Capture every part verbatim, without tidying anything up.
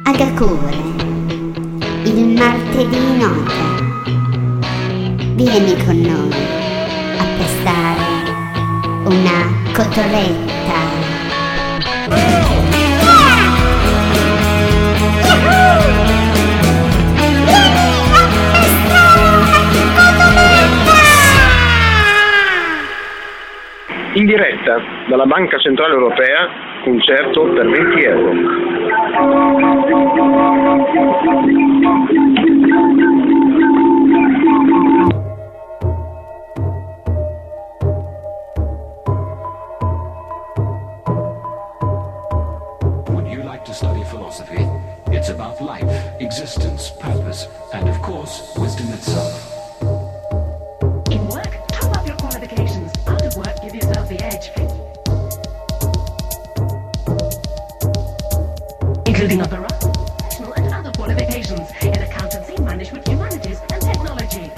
Agakure, il martedì notte. Vieni con noi a pestare una cotorretta. In diretta dalla Banca Centrale Europea, concerto per venti euro. Would you like to study philosophy? It's about life, existence, purpose, and of course, wisdom itself. In work, top up your qualifications. Out of work, give yourself the edge. Including opera, professional and other qualifications in accountancy, management, humanities and technology.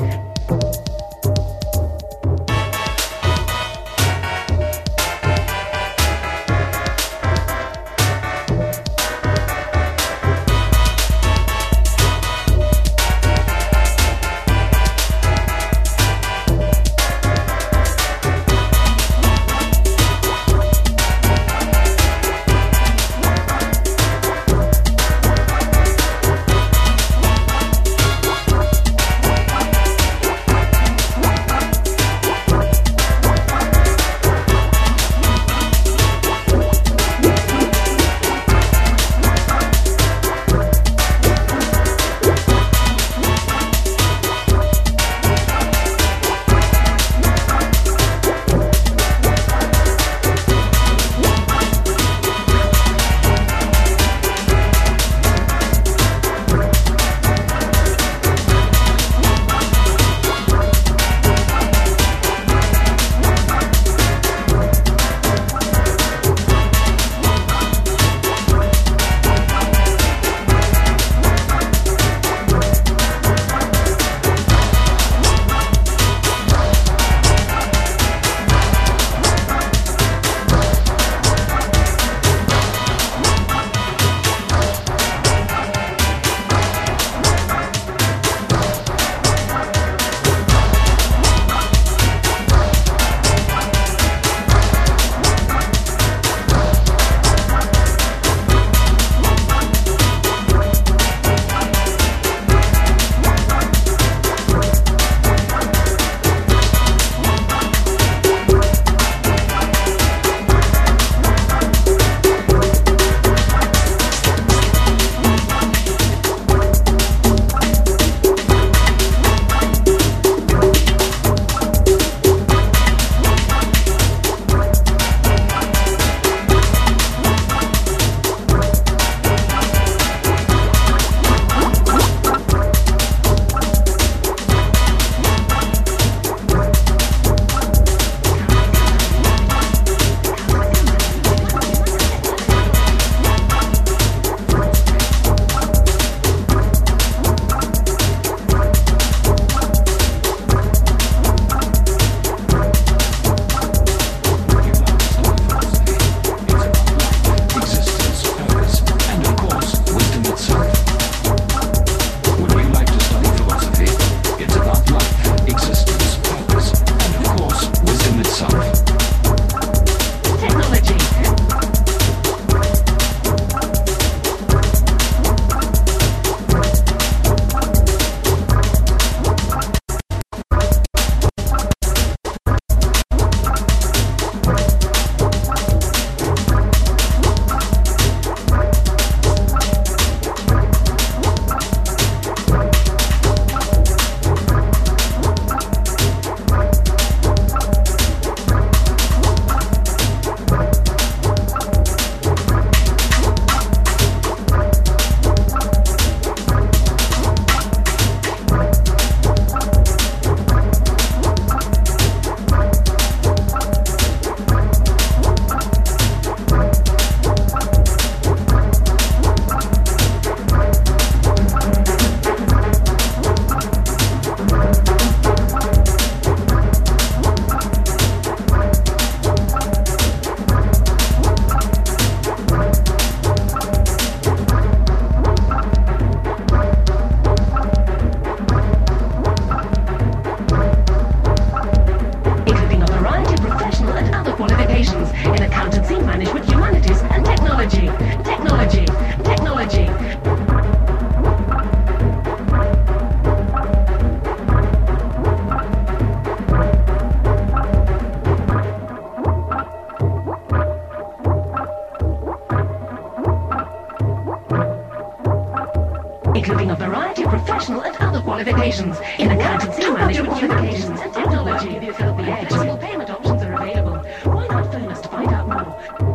including a variety of professional and other qualifications in accountancy, management, communications, and technology. Flexible payment options are available. Why not phone us to find out more?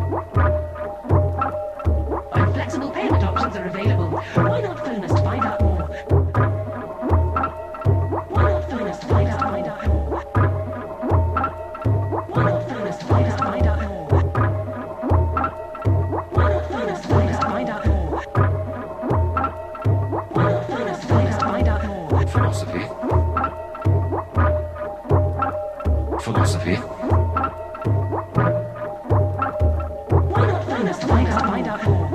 Our flexible payment options are available. Why not phone us to find out more? Why not phone us to find out, find out more? Why not phone us to find out, find out more? Why not phone us to find out, find out more? Why not phone us to find out, find out more? Philosophy. Philosophy. Why not phone us to find out, find out more?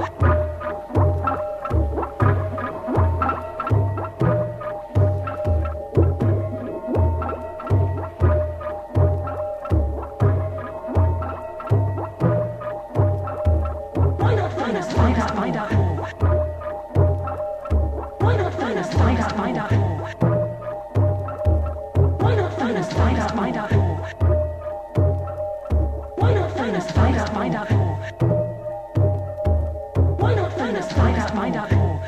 Why not phone us to find out, find out more? Why not phone us to find out, find out more? Why not phone us to find out, find out more? Why not phone us to find out, find out more? Why not phone us to find out, find out more?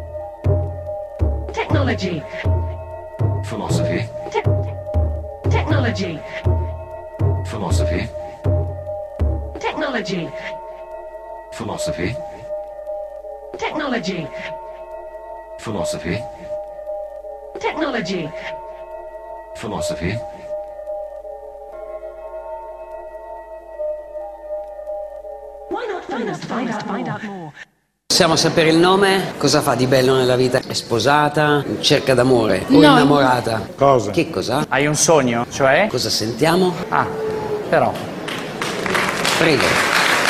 Technology. Philosophy. Te- technology. Philosophy. Technology. Philosophy. Technology. Philosophy. Technology. Philosophy. Why not phone us to find out, find out more? Possiamo sapere il nome? Cosa fa di bello nella vita? È sposata? Cerca d'amore? O No. innamorata? Cosa? Che cosa? Hai un sogno, cioè? Cosa sentiamo? Ah, però. Prego.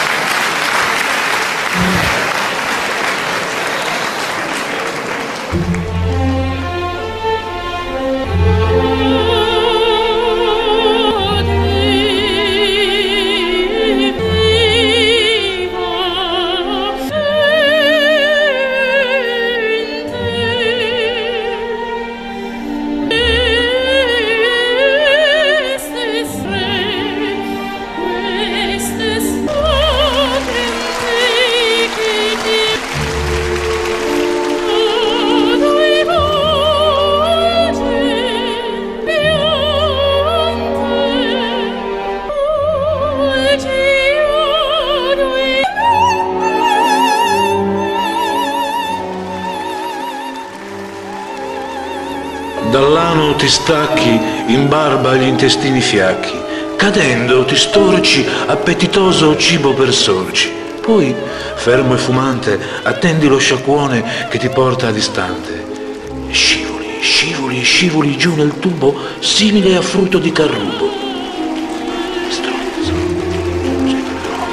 Dall'ano ti stacchi, in barba gli intestini fiacchi, cadendo ti storci, appetitoso cibo per sorci. Poi, fermo e fumante, attendi lo sciacquone che ti porta a distante. Scivoli, scivoli, scivoli giù nel tubo, simile a frutto di carrubo. Stronzo. Sei troppo.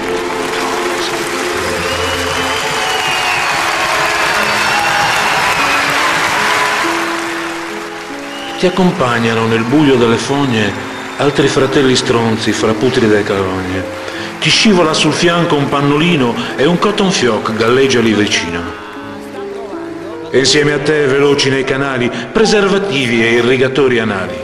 Ti accompagnano nel buio delle fogne altri fratelli stronzi fra putride e carogne. Ti scivola sul fianco un pannolino e un cotton fioc galleggia lì vicino. E insieme a te, veloci nei canali, preservativi e irrigatori anali.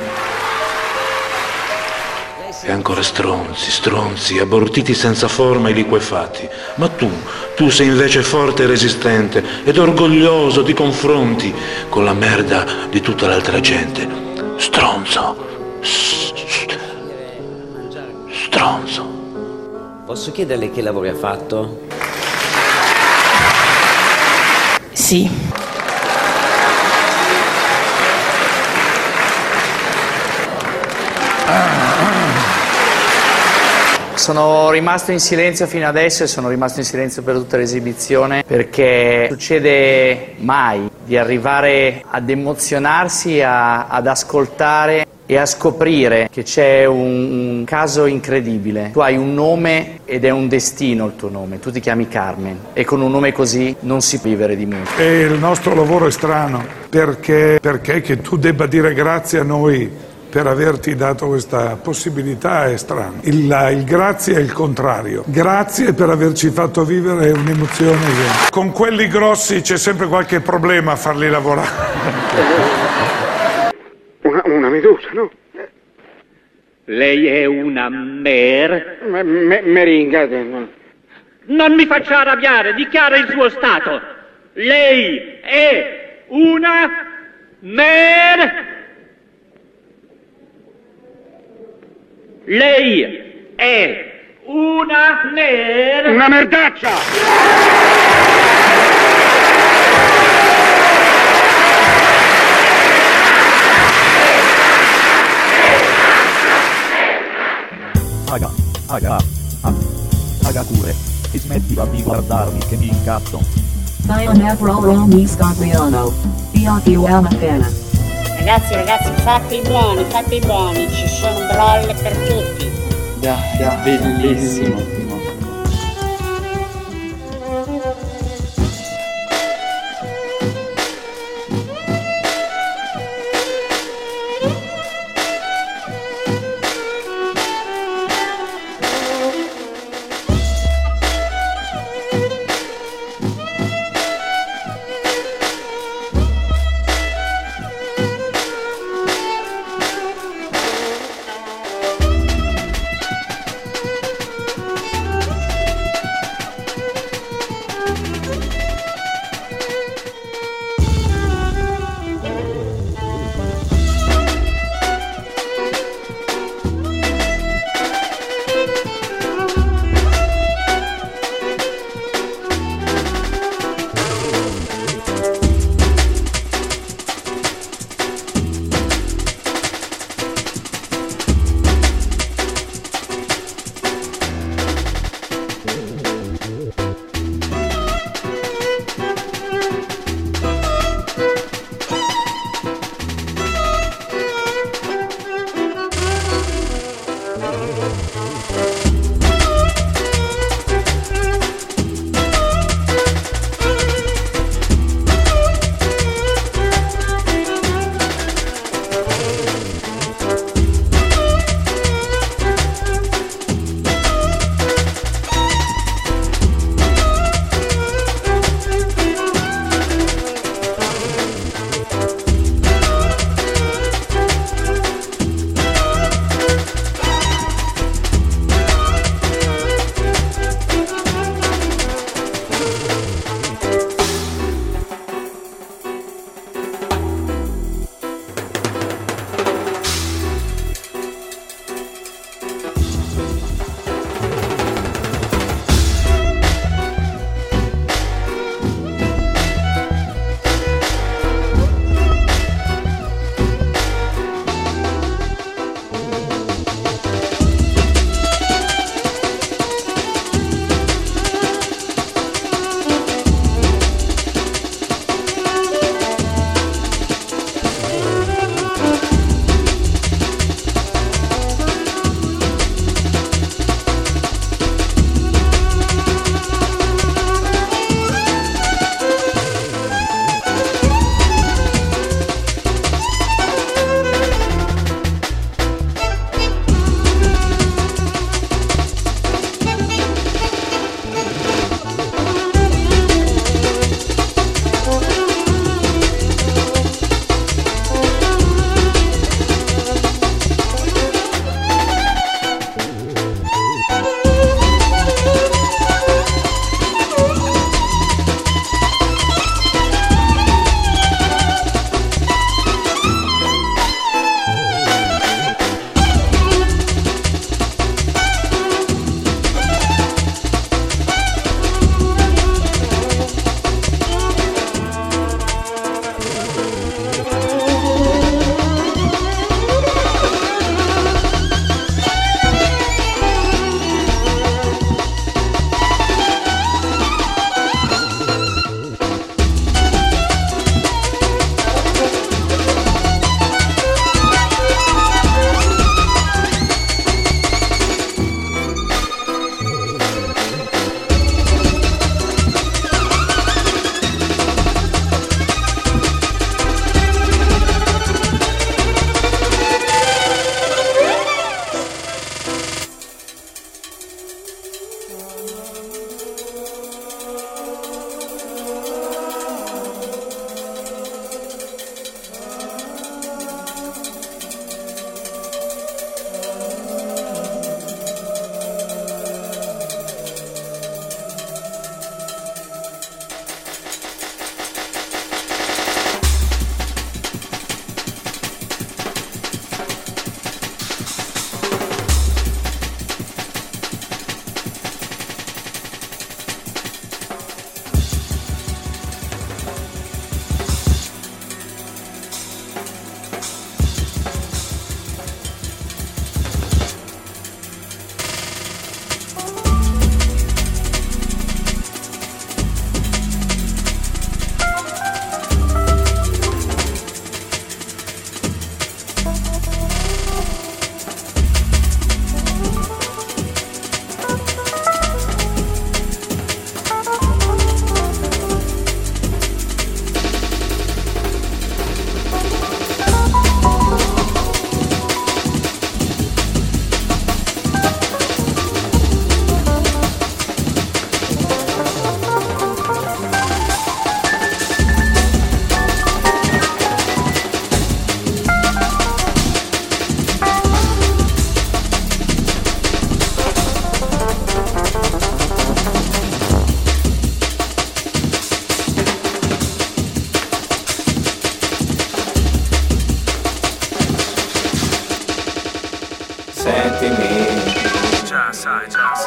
E ancora stronzi, stronzi, abortiti senza forma e liquefatti. Ma tu, tu sei invece forte e resistente ed orgoglioso ti confronti con la merda di tutta l'altra gente. Stronzo. Stronzo. Posso chiederle che lavori ha fatto? Sì. Sono rimasto in silenzio fino adesso e sono rimasto in silenzio per tutta l'esibizione perché succede mai di arrivare ad emozionarsi, a, ad ascoltare e a scoprire che c'è un, un caso incredibile. Tu hai un nome ed è un destino il tuo nome, tu ti chiami Carmen e con un nome così non si può vivere di musica. E il nostro lavoro è strano perché, perché che tu debba dire grazie a noi per averti dato questa possibilità è strano. Il, il grazie è il contrario. Grazie per averci fatto vivere un'emozione. Con quelli grossi c'è sempre qualche problema a farli lavorare. Una, una medusa, no? Lei è una mer... Me, me, meringa. No. Non mi faccia arrabbiare, dichiara il suo stato. Lei è una mer. Lei è una mer. Una merdaccia! Aga, aga, ah, aga pure. E smettila di guardarmi che mi incazzo. Pineapple Romy Scagliano. Fiocchio Amafena. Ragazzi, ragazzi, fate i buoni, fate i buoni, ci sono brolle per tutti. Yeah, bellissimo.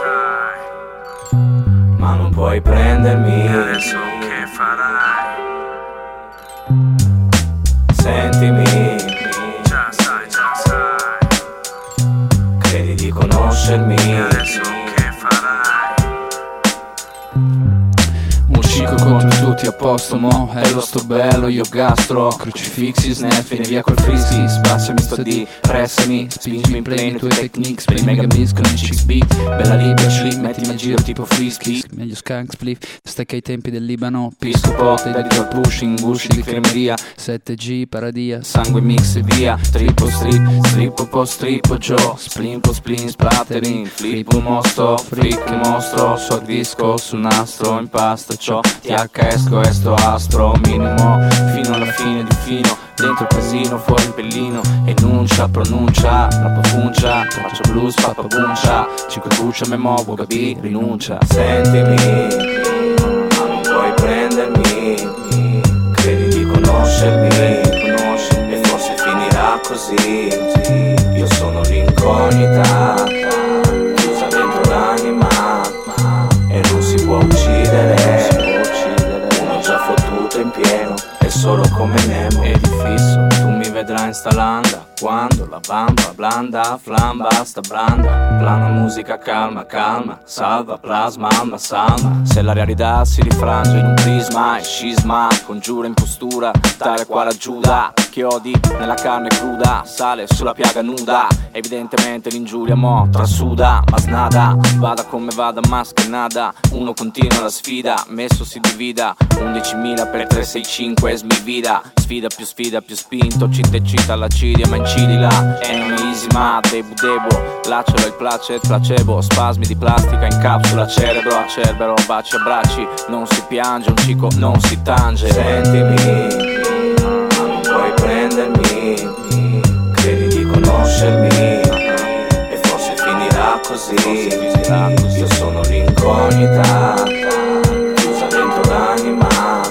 sai. Ma non puoi prendermi. E adesso che farai? Sentimi. Già sai, già sai. Credi di conoscermi. E adesso che farai? Uscico contro tutti a posto, mo è lo sto bello, io gastro. Crucifixi, snap, vieni via col frisky. Spaziami sto di, pressami, spingimi in play, le tue techniques. Play mega miss con i chicks beat. Bella libera, slip, mettimi a giro tipo frisky. Meglio skunk, spliff, stecca ai tempi del Libano. Pisco pote, dai al pushing, gusci di cremeria. sette G, paradia, sangue mix e via. Trippo strip, strippo po' strippo Joe. Splimpo, splin, splattering, flippo mosto. Freak mostro, so disco sul nastro. Impasto ciò, T H esco e sto astro. Minimo, fino alla fine di fino. Dentro il casino, fuori il pellino. Enuncia, pronuncia, la profuncia. Faccio blues, pappa buncia. Cinque buccia, me muovo, baby, rinuncia. Sentimi, ma non puoi prendermi. Credi di conoscermi, conoscermi. E forse finirà così. Io sono l'incognita, chiusa dentro l'anima. E non si può uccidere. Uno già fottuto in pieno. È solo come Nemo. Ed fisso, tu mi vedrai in sta landa. Quando la bamba blanda, flamba, sta blanda. Plana musica calma, calma. Salva, plasma, ma salma. Se la realtà si rifrange in un prisma e scisma, congiura in postura, tale quale Giuda. Chiodi nella carne cruda, sale sulla piaga nuda. Evidentemente l'ingiuria mo trasuda, ma snada. Vada come vada, masca e nada. Uno continua la sfida, messo si divida. undicimila per tre sei cinque, smivida. Sfida più sfida più spinto, cita e cita la cidia, ma incidila. È un easy ma debu debo. Lacero il placet, placebo. Spasmi di plastica in capsula, cerebro a cerbero. Baci abbracci, non si piange, un cico non si tange. Sentimi, puoi prendermi, credi di conoscermi, e forse finirà così. Io sono l'incognita, chiusa dentro l'anima,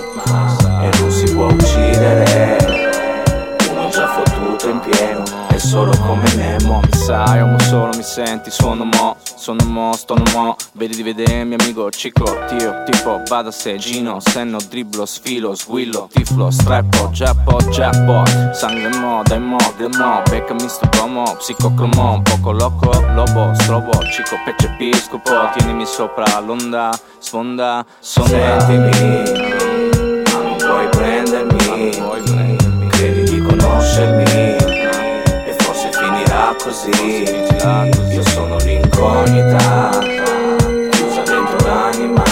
e non si può uccidere. Uno già fottuto in pieno, è solo come Nemo. Mi sai, amo solo, mi senti, suono mo, sono mo, stono mo. Vedi di vedere mio amico Cico, tio, tipo, vada se Gino, senno, dribblo, sfilo, sguillo, tiflo, strappo, jackpot, jackpot. Sangue mo, dai mo, del mo, beccami sto promo, psicocromo, poco loco, lobo, strobo, Cico, percepiscopo, tienimi sopra l'onda, sfonda, sonda. Sentimi, ma non puoi prendermi, puoi prendermi. Credi di conoscermi, e forse finirà così. Io sono l'incognita, chiusa dentro l'anima,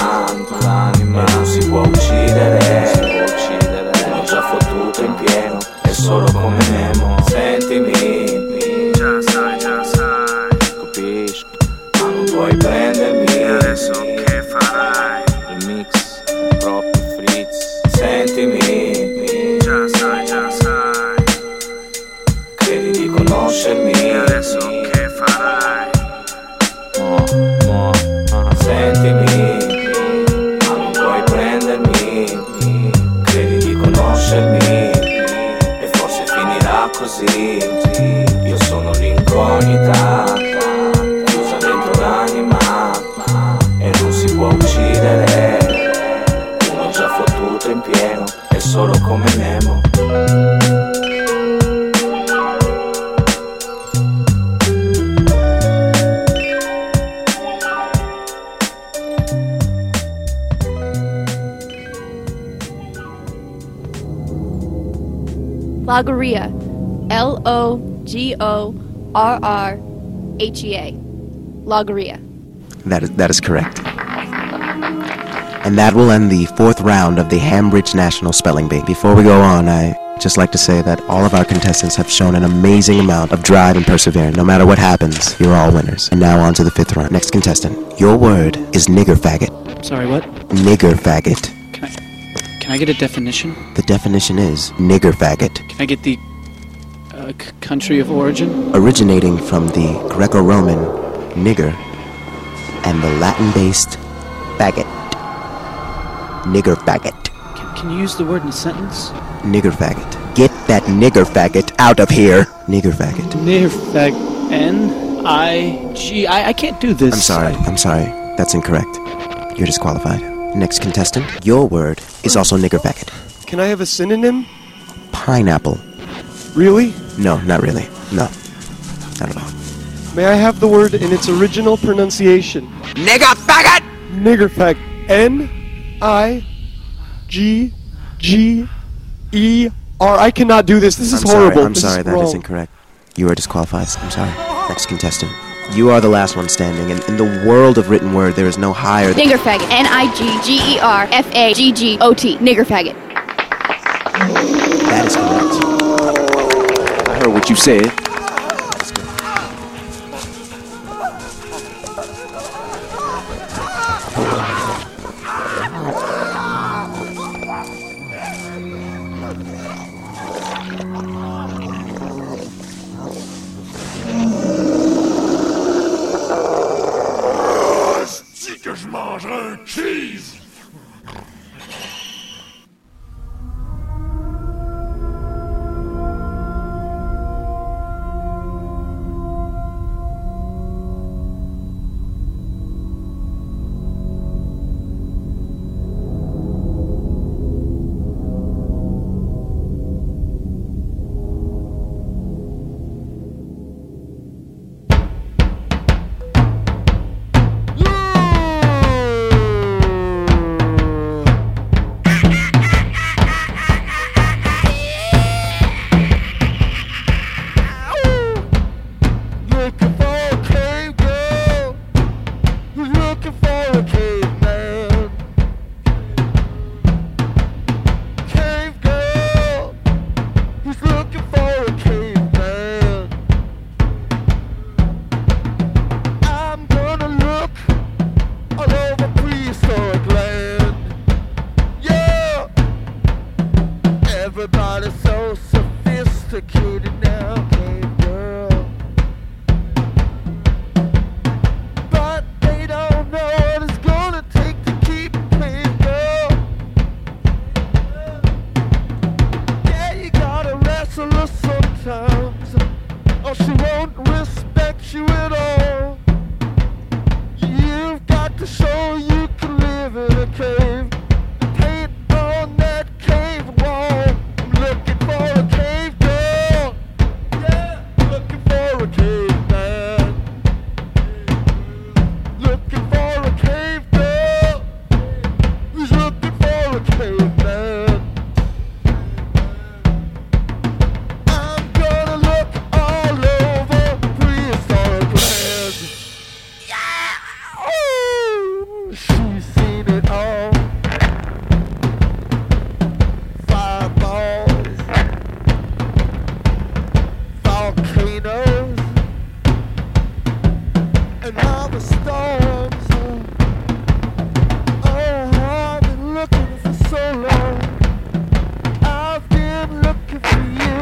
e non si può uccidere. Uno già fottuto in pieno, è solo come Nemo. Sentimi, già sai, già sai, capisci, ma non puoi prendermi. E adesso che farai? Il mix, proprio frizz. Sentimi, già sai, già sai, credi di conoscermi. E adesso che farai? Mo, mo, ah. Sentimi, ma non puoi prendermi, credi di conoscermi, e forse finirà così. Io sono l'incognita, chiusa dentro l'anima, e non si può uccidere. Uno già fottuto in pieno, è solo come Nemo. Logorrhea, L O G O R R H E A, Logorrhea. That is, that is correct. And that will end the fourth round of the Hambridge National Spelling Bee. Before we go on, I just like to say that all of our contestants have shown an amazing amount of drive and perseverance. No matter what happens, you're all winners. And now on to the fifth round. Next contestant, your word is nigger faggot. Sorry, what? Nigger faggot. Can I, can I get a definition? The definition is nigger faggot. Can I get the uh, c- country of origin? Originating from the Greco-Roman nigger and the Latin-based faggot. Nigger faggot. Can, can you use the word in a sentence? Nigger faggot. Get that nigger faggot out of here. Nigger faggot. Nigger fag... N? I G. I, I can't do this. I'm sorry. I'm sorry. That's incorrect. You're disqualified. Next contestant, your word is also nigger faggot. Can I have a synonym? Pineapple. Really? No, not really. No. Not at all. May I have the word in its original pronunciation? Nigger faggot! Nigger faggot. N I G G E R. I cannot do this. This is I'm horrible. Sorry, I'm this sorry, is that wrong. is incorrect. You are disqualified. I'm sorry. Next contestant. You are the last one standing, and in the world of written word, there is no higher than... Nigger faggot. N I G G E R F A G G O T. Nigger faggot. That is correct. I heard what you said. Que je mange un cheese! Everybody's so sophisticated now, cave girl. But they don't know what it's gonna take to keep cave girl. Yeah, you gotta wrestle her sometimes, or she won't respect you at all. You've got to show you can live in a cave. Paint on that cave wall. I'm looking for a cave girl. Yeah, looking for a caveman. Looking for a cave girl. Who's looking for a caveman? I'm gonna look all over prehistoric land. Yeah! Oh, she's seen it all. Fireballs, volcanoes, and all the storms. Oh, I've been looking for so long. I've been looking for you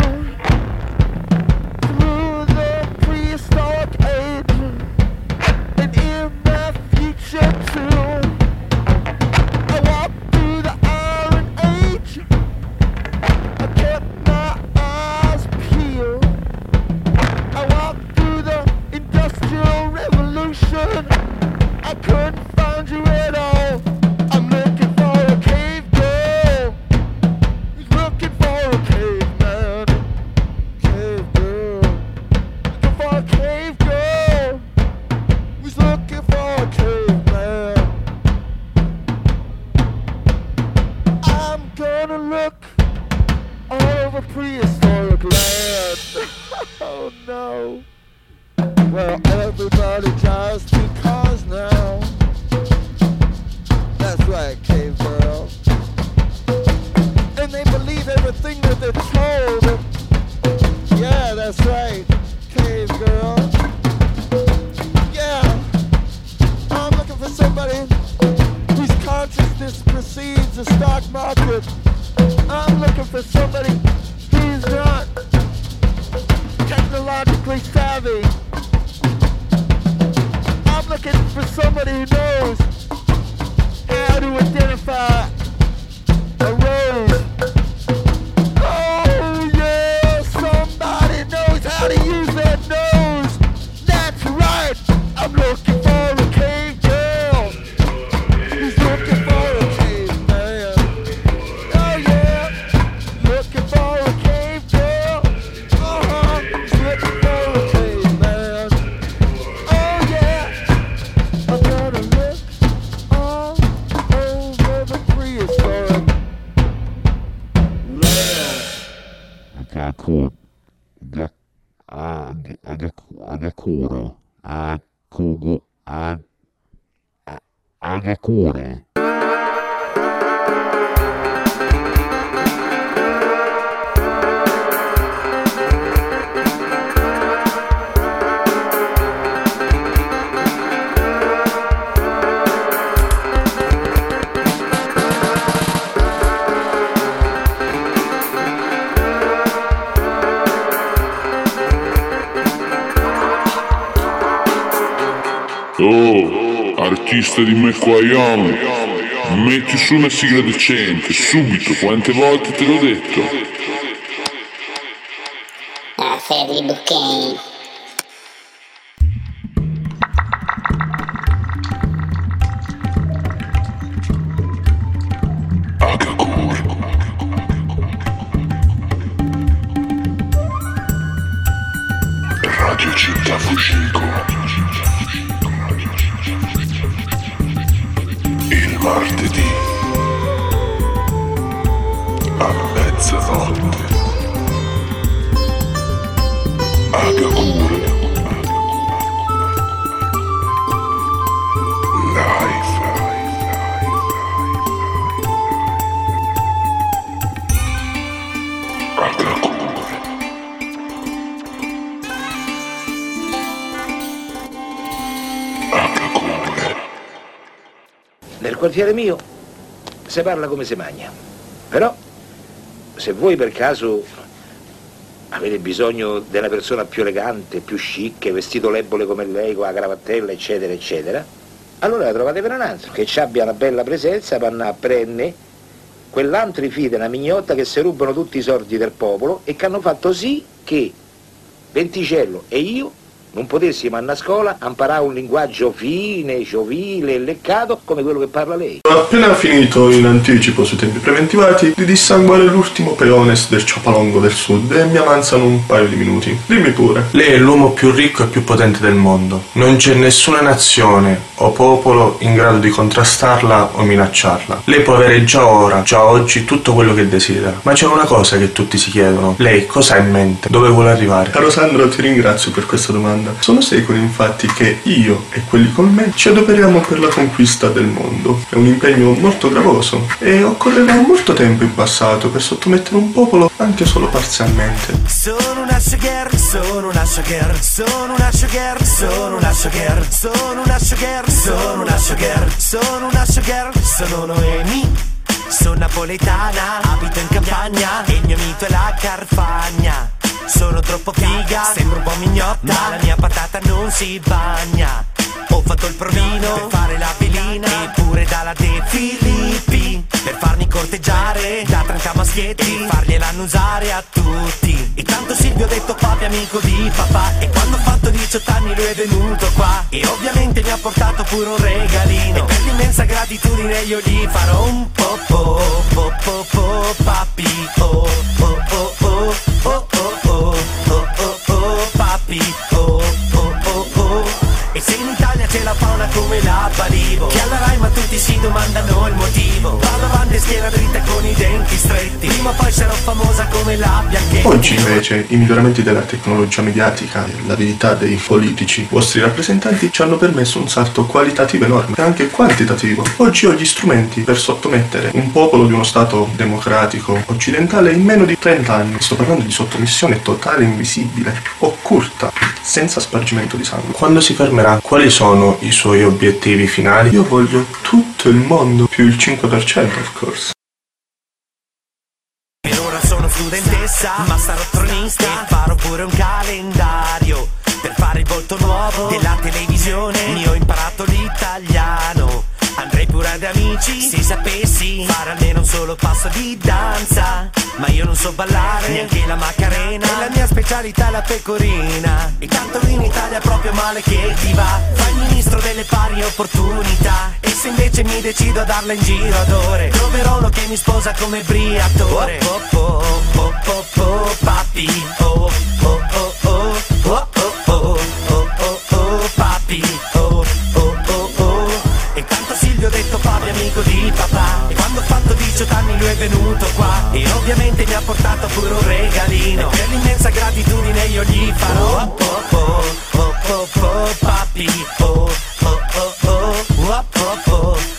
through the prehistoric age and in the future too. I walked through the Iron Age. I kept my eyes peeled. I walked through the Industrial Revolution. I couldn't find you at all. I'm looking for a cave girl. Who's looking for a caveman? Cave girl. Looking for a cave girl. Who's looking for a caveman? I'm gonna look all over prehistoric land. Oh no. Well, everybody drives two cars now. That's right, cave girl. And they believe everything that they're told. Yeah, that's right, cave girl. Yeah, I'm looking for somebody whose consciousness precedes the stock market. I'm looking for somebody who's not technologically savvy. I'm looking for somebody who knows how to identify a rose. Oh yeah, somebody knows how to use their nose. That's Agakure. Oh, artista di McQuayon, metti su una sigla decente, subito, quante volte te l'ho detto? Ah, Ferri Bocchini. Radio Città Fucico. Il martedì a mezzanotte Agakure live. Agakure. Agakure. Nel quartiere mio si parla come si magna, però se voi per caso avete bisogno della persona più elegante, più chic, vestito lebole come lei, con la cravattella, eccetera, eccetera, allora la trovate per un altro, che ci abbia una bella presenza, per andare a prendere quell'altri fide, una mignotta che si rubano tutti i soldi del popolo e che hanno fatto sì che Venticello e io non potessimo andare a scuola a imparare un linguaggio fine, giovile e leccato come quello che parla lei. Ho appena finito in anticipo sui tempi preventivati di dissanguare l'ultimo peones del Ciopalongo del Sud e mi avanzano un paio di minuti. Dimmi pure. Lei è l'uomo più ricco e più potente del mondo. Non c'è nessuna nazione o popolo in grado di contrastarla o minacciarla. Lei può avere già ora, già oggi, tutto quello che desidera. Ma c'è una cosa che tutti si chiedono. Lei cosa ha in mente? Dove vuole arrivare? Caro Sandro, ti ringrazio per questa domanda. Sono secoli infatti che io e quelli con me ci adoperiamo per la conquista del mondo. È un impegno molto gravoso e occorrerà molto tempo in passato per sottomettere un popolo anche solo parzialmente. Sono una showgirl, sono una showgirl, sono una showgirl, sono una showgirl, sono una showgirl, sono una showgirl, sono una showgirl, sono Noemi. Sono napoletana, abito in campagna e il mio mito è la Carfagna. Sono troppo figa, sembro un po' mignotta, ma la mia patata non si bagna. Ho fatto il provino per fare la velina e pure dalla De Filippi per farmi corteggiare da trenta maschietti e fargliela annusare a tutti. E tanto Silvio ho detto papi amico di papà e quando ho fatto diciotto anni lui è venuto qua e ovviamente mi ha portato pure un regalino e per l'immensa gratitudine io gli farò un po' po' po' po' po' papi oh oh oh oh oh oh oh oh oh oh papi oh oh oh oh. E se in Italia c'è la fauna come la Balivo, che alla Rai ma tutti si domandano il motivo. Vado avanti e schiena dritta con i denti stretti, prima o poi sarò famosa come la Bianchetti. Oggi invece i miglioramenti della tecnologia mediatica e l'abilità dei politici, vostri rappresentanti, ci hanno permesso un salto qualitativo enorme e anche quantitativo. Oggi ho gli strumenti per sottomettere un popolo di uno stato democratico occidentale in meno di trenta anni. Sto parlando di sottomissione totale, invisibile, occulta, senza spargimento di sangue. Quando si fermerà, quali sono i suoi obiettivi finali? Io voglio tutto il mondo più il cinque per cento, of course. Per ora sono studentessa, ma sarò tronista e farò pure un calendario per fare il volto nuovo della televisione. Mi ho imparato l'italiano, andrei pure ad amici se sapessi fare almeno un solo passo di danza. Ma io non so ballare neanche la Macarena e la mia specialità è la pecorina. E tanto in Italia proprio male che ti va, fai il ministro delle pari opportunità. E se invece mi decido a darla in giro ad ore, troverò uno che mi sposa come briatore. Oh oh oh oh oh oh papi oh oh oh oh oh oh oh oh oh oh papi oh oh oh oh. E tanto Silvio ho detto papi amico di papà e quando ho fatto diciotto anni lui è venuto qua e ovviamente mi ha portato pure un regalino e per l'immensa gratitudine io gli farò oh oh oh oh oh oh papi oh oh oh oh oh oh oh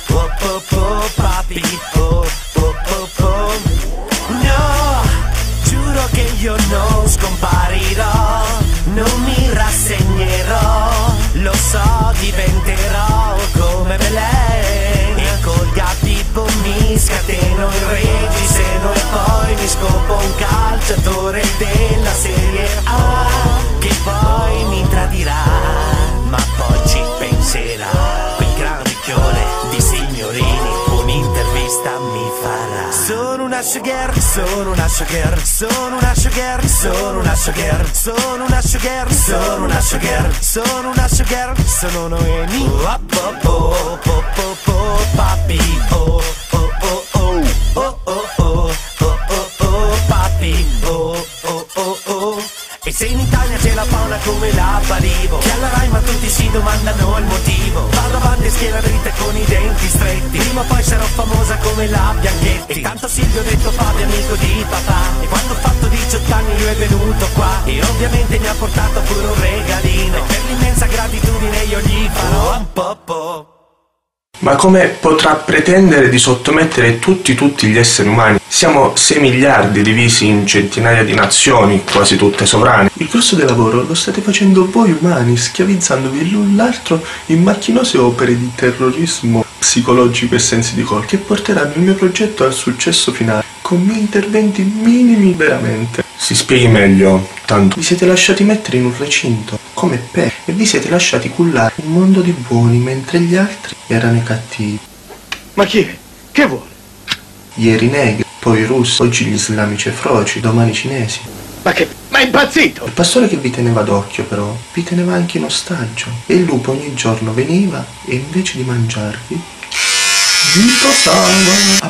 sugar, sono una sugar, sono una sugar, sono una sugar, sono una sugar, sono una sugar, sono una sugar, sono Noemi. Oh, oh, oh, oh, oh, oh, papi, oh, oh, oh, oh, oh, oh, oh, oh, oh, oh, papi, oh, oh, oh, oh. E se in Italia c'è la fauna come la Balivo, che alla Rai ma tutti si domandano il motivo. Vado avanti schiena dritta con i denti stretti, prima o poi sarò famosa come la Bianchetti. E tanto Silvio ho detto Fabio amico di papà, e quando ho fatto diciotto anni lui è venuto qua, e ovviamente mi ha portato pure un regalino, e per l'immensa gratitudine io gli farò un po' po'. Ma come potrà pretendere di sottomettere tutti tutti gli esseri umani? Siamo sei miliardi divisi in centinaia di nazioni, quasi tutte sovrane. Il grosso del lavoro lo state facendo voi umani, schiavizzandovi l'un l'altro in macchinose opere di terrorismo psicologico e sensi di colpa, che porteranno il mio progetto al successo finale, con miei interventi minimi veramente. Si spieghi meglio, tanto vi siete lasciati mettere in un recinto, come pe, e vi siete lasciati cullare un mondo di buoni, mentre gli altri erano i cattivi. Ma chi è? Che vuole? Ieri negri, poi russi, oggi gli islamici e froci, domani cinesi. Ma che... ma è impazzito! Il pastore che vi teneva d'occhio però, vi teneva anche in ostaggio, e il lupo ogni giorno veniva e invece di mangiarvi, vi posava.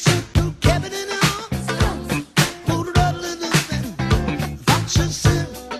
Kevin and I, put it up, little bit, function.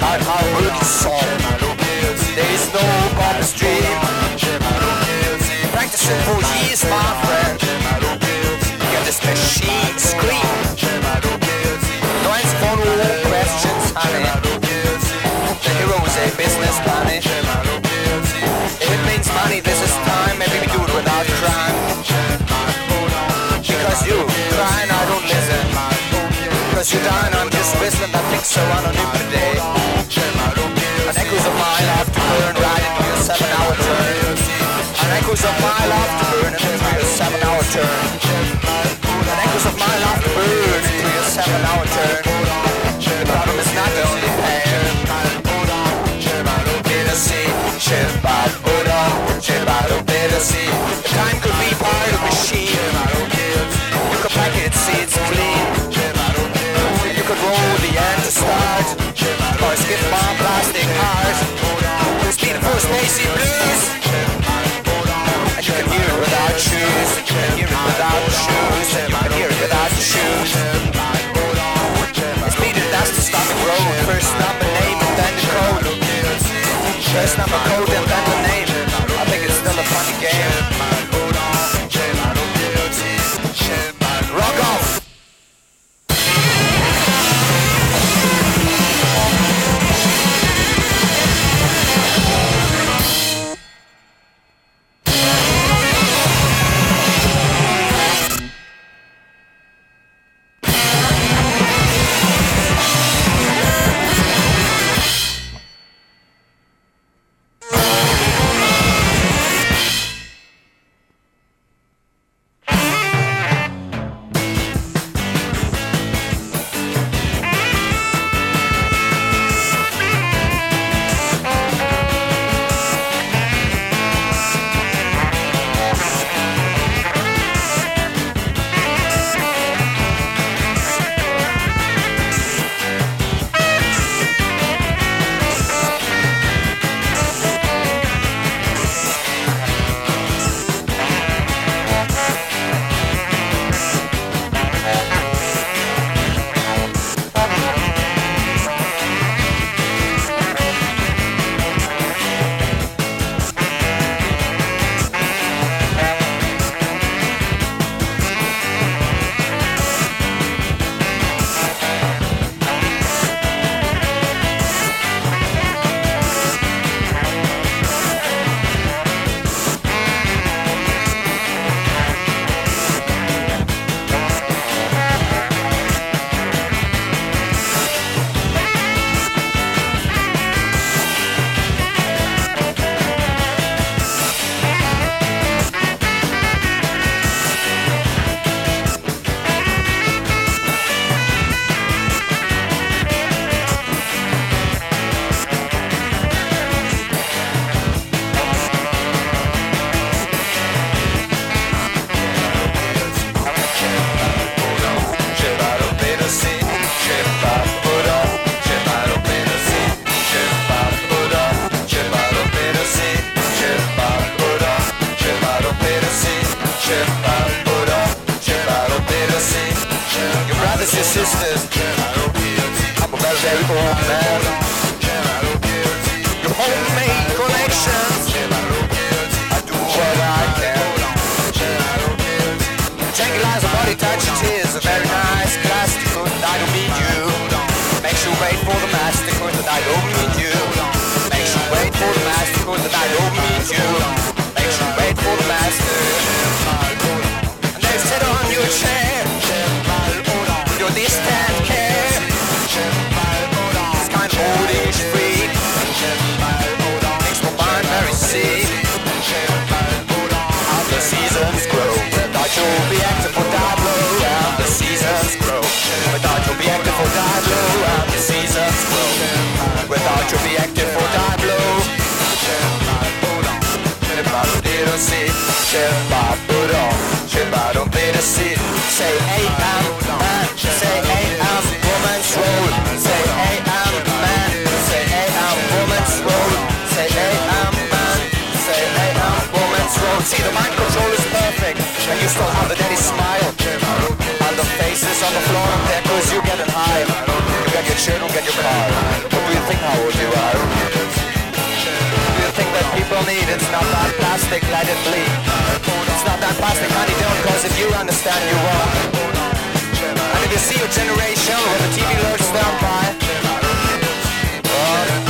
I heard the song. There is no Bob's dream. Practicing for years, my friend. Get this machine scream. No answer for no questions, honey. The hero is a business, honey. If it means money, this is time. Maybe we do it without crime. Because you crying, I don't listen. Because you're dying, I'm just whistling. I think so anonymity today. An echoes of my life to burn right into your seven-hour turn. An echoes of my life to burn into your seven-hour turn. An echoes of my life to burn into your seven-hour turn. The problem is not only pain. Bittersea, Shabbat Buddha, Shabbat Bittersea. The time could be part of the machine. You could pack it, see it's clean. You could roll the end to start, or skip my plastic heart. It's been the first Macy Blues. And you can hear it without shoes. You can hear it without shoes. And you can hear it without shoes. It's been the dust to stopping road. First number name and then the code. First number code and then the name. I think it's still a funny game. Rock off! sisters. I'm a very, very old man. Your homemade collections. I do what I can. Tranquilizer, body touch, it is a very nice plastic hood. I don't mean you. Makes you wait for the master hood that I don't mean you. Makes you wait for the master hood that I don't mean you. Makes you wait for the master. And they sit on your chair. Your distant care. It's kind of oldish freak. Makes my mind very sick. As the seasons grow, without you'll be active for Diablo. As the seasons grow, without you'll be active for Diablo. As the seasons grow, without you'll be active for Diablo. Say hey I'm man, say hey I'm woman's role. Say hey I'm man, say hey I'm woman's role. Say hey I'm man, say hey I'm woman's role. See the mind control is perfect, and you still have the daddy smile. And the faces on the floor, there cause you getting high. You got your make sure you don't get your car. What do you think how old you are? Do you think that people need? It's not that plastic, let it bleed. It's not that plastic, honey, don't, cause if you understand, you won't. And if you see your generation when the T V lurks down by, oh,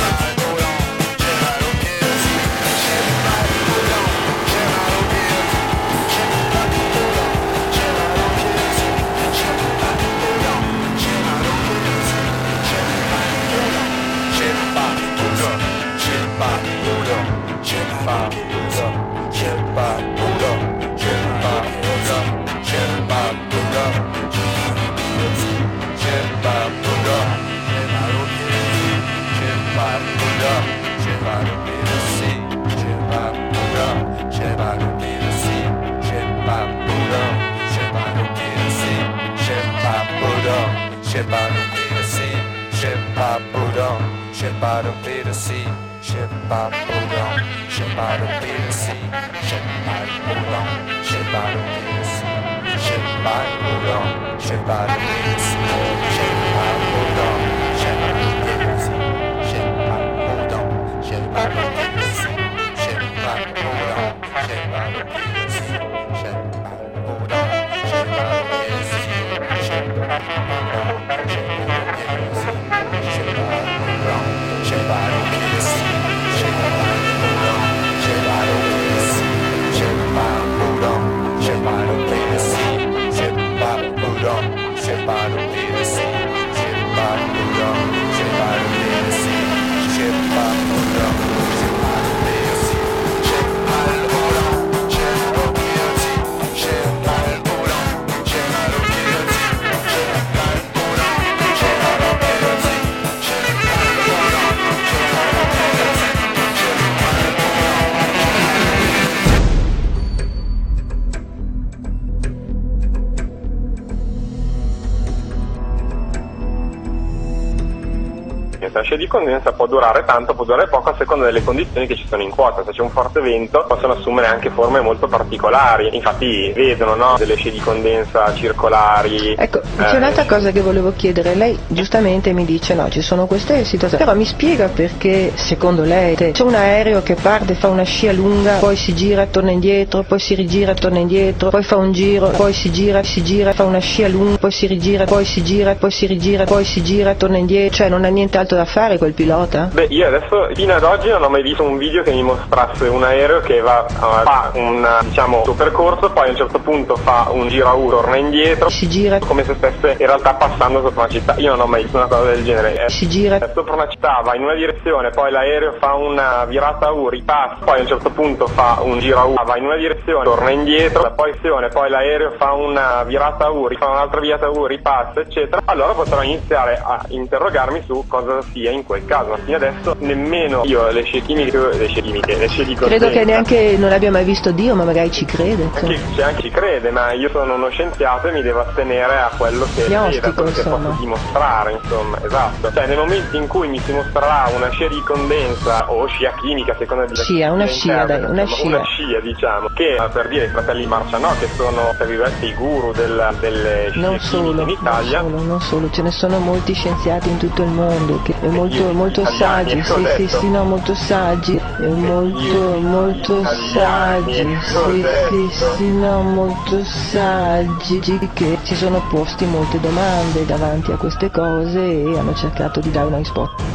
La scia di condensa può durare tanto, può durare poco a seconda delle condizioni che ci sono in quota. Se c'è un forte vento possono assumere anche forme molto particolari, infatti vedono, no, delle scie di condensa circolari. Ecco, c'è eh, un'altra cosa che volevo chiedere. Lei giustamente mi dice no, ci sono queste situazioni, però mi spiega perché secondo lei c'è un aereo che parte, fa una scia lunga, poi si gira, torna indietro, poi si rigira, torna indietro, poi fa un giro, poi si gira, si gira, fa una scia lunga, poi si rigira, poi si gira, poi si rigira, poi si gira, torna indietro, cioè non ha nient'altro da fare quel pilota? Beh, io adesso fino ad oggi non ho mai visto un video che mi mostrasse un aereo che va, uh, fa un, diciamo, suo percorso, poi a un certo punto fa un giro a U, torna indietro, si gira come se stesse in realtà passando sopra una città. Io non ho mai visto una cosa del genere. Si gira sopra una città, va in una direzione, poi l'aereo fa una virata a U, ripassa, poi a un certo punto fa un giro a U, va in una direzione, torna indietro, poi poi l'aereo fa una virata a U, fa un'altra virata a U, ripassa, eccetera. Allora potrò iniziare a interrogarmi su cosa sia in quel caso, ma fino adesso nemmeno io le scie chimiche, le scie chimiche, le scie di condensa. Credo che neanche non abbia mai visto Dio, ma magari ci crede. Anche, cioè, anche ci crede, ma io sono uno scienziato e mi devo attenere a quello che vedo, a quello che posso dimostrare, insomma, esatto. Cioè nel momento in cui mi si mostrerà una scia di condensa o scia chimica, secondo me scia, una scia, dai, una scia. Una scia, diciamo, che per dire i fratelli Marcianò, che sono tra virgolette i guru del, delle scie non solo, in Italia. Non solo, non solo, ce ne sono molti scienziati in tutto il mondo che è molto, molto saggi, sì, sì, sì, no, molto saggi, è molto, molto saggi, sì, sì, sì, no, molto saggi, che si sono posti molte domande davanti a queste cose e hanno cercato di dare una risposta.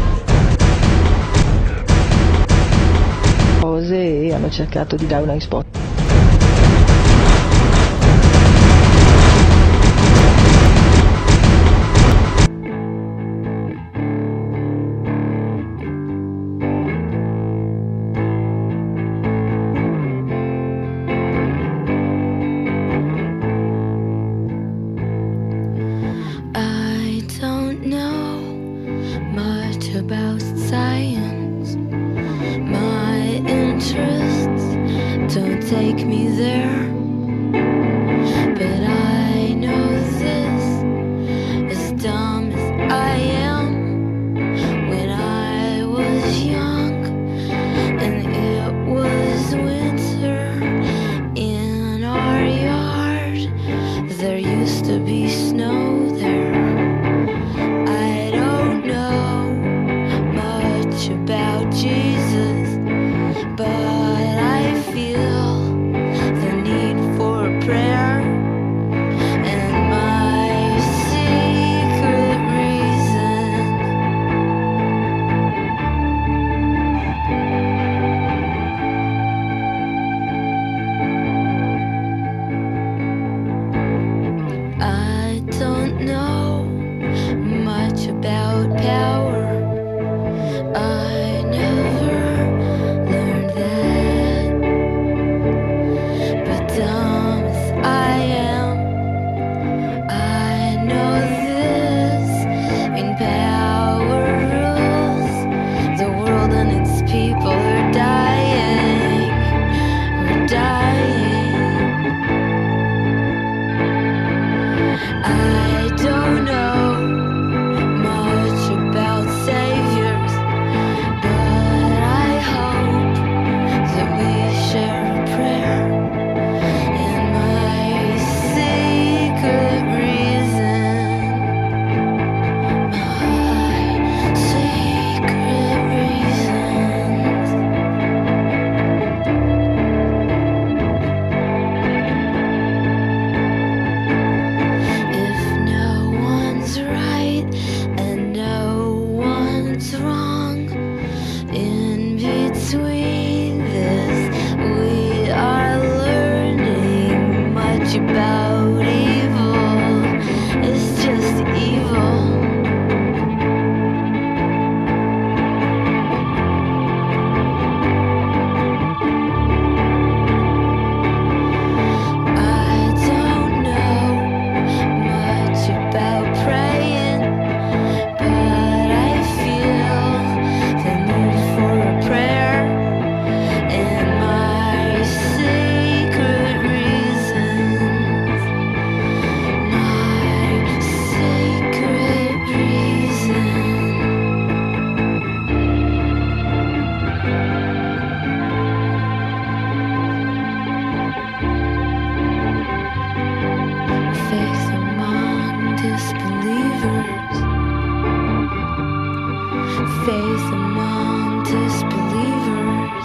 Cose e hanno cercato di dare una risposta. About science, my interests don't take me there, but I know this, as dumb as I am, when I was young and it was winter in our yard, there used to be snow there. I'd about Jesus, but I feel the need for prayer and my secret reason. I don't know much about power. I never learned that. But dumb as I am, I know this. In power rules the world and its people are dying, are dying. I don't know much about saviors, but I hope that we share a prayer and my secret reason, my secret reasons. If no one's right and no one's wrong, in between this we are learning much about evil. It's just evil. I don't know much about praying, but I feel the need for a prayer and my secret reasons, my secret reasons. Faith among disbelievers. Faith among disbelievers.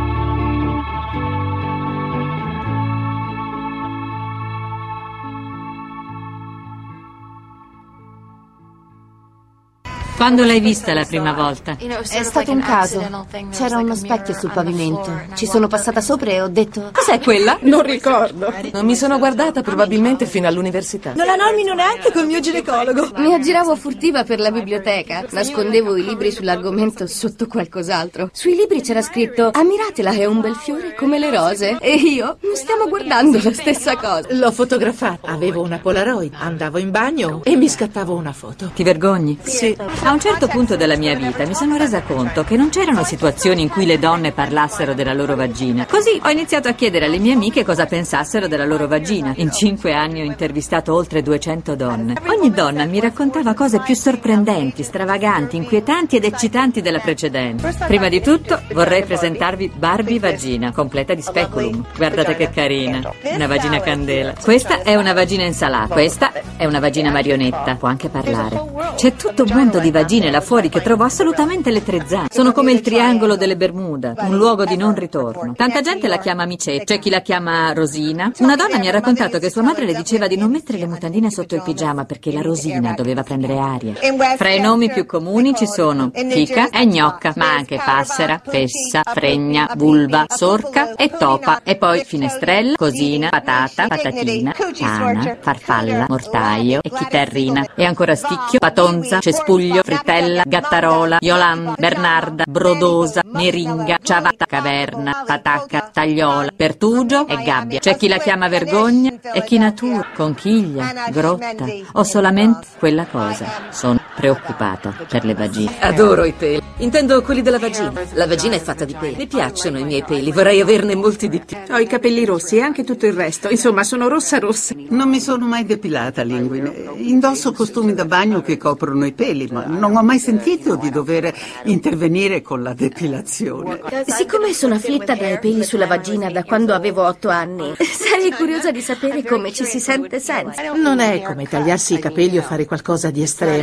Quando l'hai vista la prima volta? È stato un caso. C'era uno specchio sul pavimento. Ci sono passata sopra e ho detto... Cos'è quella? Non ricordo. Non mi sono guardata probabilmente fino all'università. Non la nomino neanche col mio ginecologo. Mi aggiravo furtiva per la biblioteca. Nascondevo i libri sull'argomento sotto qualcos'altro. Sui libri c'era scritto: ammiratela, è un bel fiore come le rose. E io? Mi stiamo guardando la stessa cosa. L'ho fotografata. Avevo una Polaroid. Andavo in bagno e mi scattavo una foto. Ti vergogni? Sì. A un certo punto della mia vita mi sono resa conto che non c'erano situazioni in cui le donne parlassero della loro vagina. Così ho iniziato a chiedere alle mie amiche cosa pensassero della loro vagina. In cinque anni ho intervistato oltre duecento donne. Ogni donna mi raccontava cose più sorprendenti, stravaganti, inquietanti ed eccitanti della precedente. Prima di tutto vorrei presentarvi Barbie Vagina, completa di speculum. Guardate che carina, una vagina candela. Questa è una vagina insalata, questa è una vagina marionetta, può anche parlare. C'è tutto un mondo di vagine là fuori che trovo assolutamente elettrizzante. Sono come il triangolo delle Bermuda, un luogo di non ritorno. Tanta gente la chiama Micetta, c'è chi la chiama Rosina. Una donna mi ha raccontato che sua madre le diceva di non mettere le mutandine sotto il pigiama perché la Rosina doveva prendere aria. Fra i nomi più comuni ci sono fica e gnocca, ma anche passera, fessa, fregna, vulva, sorca e topa. E poi finestrella, cosina, patata, patatina, tana, farfalla, mortaio e chitarrina. E ancora sticchio, patonza, cespuglio, frittella, gattarola, Yolanda, Bernarda, brodosa, meringa, ciabatta, caverna, patacca, tagliola, pertugio e gabbia. C'è chi la chiama vergogna e chi natura, conchiglia, grotta o solamente quella cosa. Sono preoccupata per le vagine. Adoro i peli. Intendo quelli della vagina. La vagina è fatta di peli. Mi piacciono i miei peli, vorrei averne molti di più. Ho i capelli rossi e anche tutto il resto. Insomma, sono rossa rossa. Non mi sono mai depilata, Linguine. Indosso costumi da bagno che coprono i peli, ma non ho mai sentito di dover intervenire con la depilazione. Siccome sono afflitta dai peli sulla vagina da quando avevo otto anni, sarei curiosa di sapere come ci si sente senza. Non è come tagliarsi i capelli o fare qualcosa di estremo. Io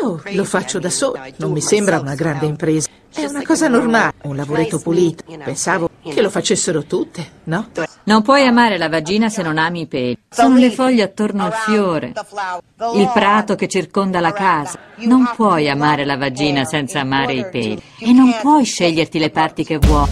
io lo faccio da solo, non mi sembra una grande impresa. È una cosa normale, un lavoretto pulito. Pensavo che lo facessero tutte, no? Non puoi amare la vagina se non ami i peli. Sono le foglie attorno al fiore, il prato che circonda la casa. Non puoi amare la vagina senza amare i peli. E non puoi sceglierti le parti che vuoi.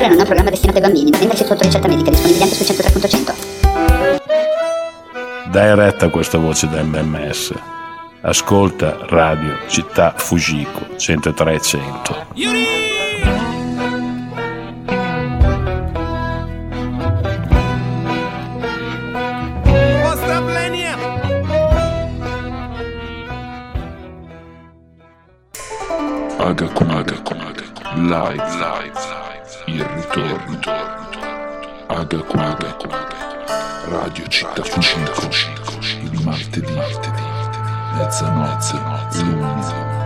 non è un programma destinato ai bambini. Vendere sotto ricetta medica, disponibile anche su centotré punto cento. Dai retta a questa voce da M M S. Ascolta Radio Città Fujiko centotré cento. Agakun Agakun live live il ritorno Agakun Agakun Radio Città Fujiko il martedì mezzanotte l'una